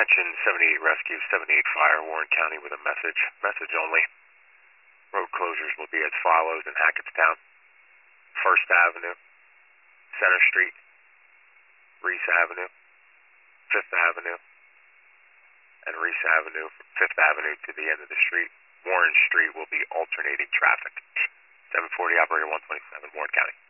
Attention 78 Rescue, 78 Fire, Warren County with a message. Message only. Road closures will be as follows in Hackettstown. 1st Avenue, Center Street, Reese Avenue, 5th Avenue, and Reese Avenue from 5th Avenue to the end of the street. Warren Street will be alternating traffic. 740 Operator 127, Warren County.